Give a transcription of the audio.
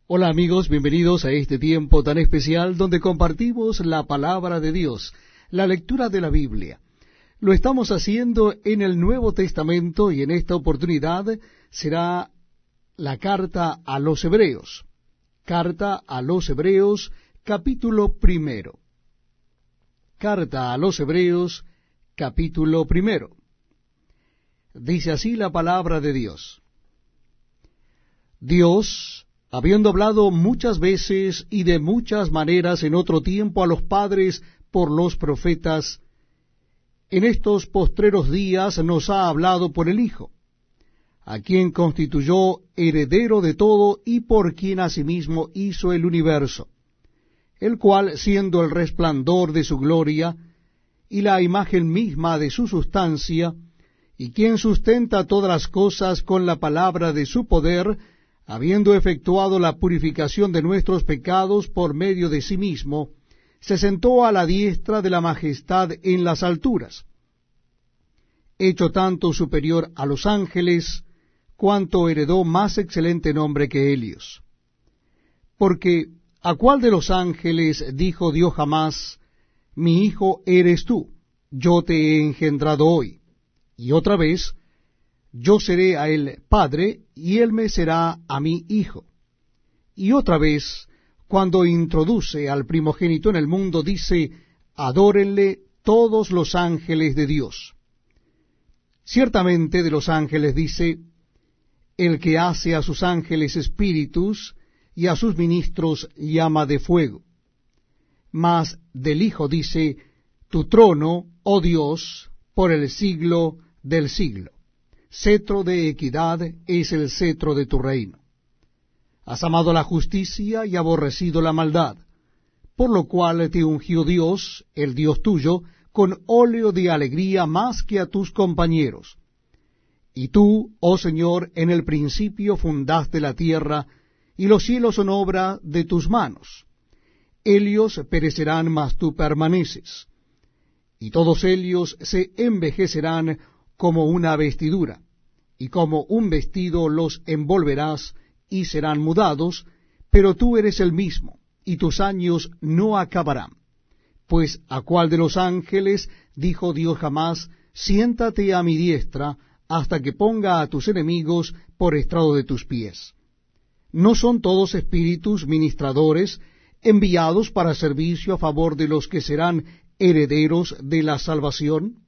Hola amigos, bienvenidos a este tiempo tan especial donde compartimos la palabra de Dios, la lectura de la Biblia. Lo estamos haciendo en el Nuevo Testamento y en esta oportunidad será la carta a los Hebreos. Carta a los Hebreos, capítulo 1. Carta a los Hebreos, capítulo 1. Dice así la palabra de Dios. Dios, habiendo hablado muchas veces y de muchas maneras en otro tiempo a los padres por los profetas, en estos postreros días nos ha hablado por el Hijo, a quien constituyó heredero de todo y por quien asimismo hizo el universo, el cual, siendo el resplandor de su gloria y la imagen misma de su sustancia, y quien sustenta todas las cosas con la palabra de su poder, habiendo efectuado la purificación de nuestros pecados por medio de sí mismo, se sentó a la diestra de la majestad en las alturas, hecho tanto superior a los ángeles, cuanto heredó más excelente nombre que ellos. Porque, ¿a cuál de los ángeles dijo Dios jamás, mi hijo eres tú, yo te he engendrado hoy? Y otra vez, yo seré a él padre, y él me será a mí hijo. Y otra vez, cuando introduce al primogénito en el mundo, dice, adórenle todos los ángeles de Dios. Ciertamente de los ángeles dice, el que hace a sus ángeles espíritus, y a sus ministros llama de fuego. Mas del Hijo dice, tu trono, oh Dios, por el siglo del siglo. Cetro de equidad es el cetro de tu reino. Has amado la justicia y aborrecido la maldad, por lo cual te ungió Dios, el Dios tuyo, con óleo de alegría más que a tus compañeros. Y tú, oh Señor, en el principio fundaste la tierra, y los cielos son obra de tus manos. Ellos perecerán, mas tú permaneces. Y todos ellos se envejecerán como una vestidura, y como un vestido los envolverás, y serán mudados, pero tú eres el mismo, y tus años no acabarán. Pues ¿a cuál de los ángeles dijo Dios jamás, siéntate a mi diestra, hasta que ponga a tus enemigos por estrado de tus pies? ¿No son todos espíritus ministradores, enviados para servicio a favor de los que serán herederos de la salvación?